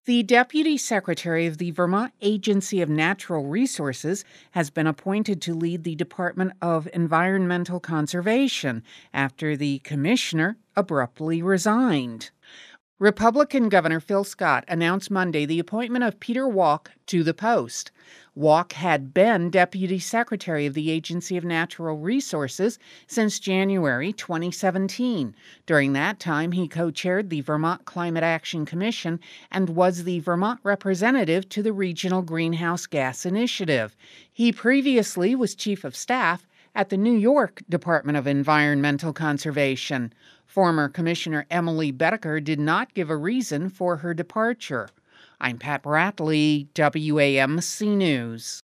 The Deputy Secretary of the Vermont Agency of Natural Resources has been appointed to lead the Department of Environmental Conservation after the commissioner abruptly resigned. Republican Governor Phil Scott announced Monday the appointment of Peter Walk to the post. Walk had been Deputy Secretary of the Agency of Natural Resources since January 2017. During that time, he co-chaired the Vermont Climate Action Commission and was the Vermont representative to the Regional Greenhouse Gas Initiative. He previously was Chief of Staff at the New York Department of Environmental Conservation. Former Commissioner Emily Bedecker did not give a reason for her departure. I'm Pat Bradley, WAMC News.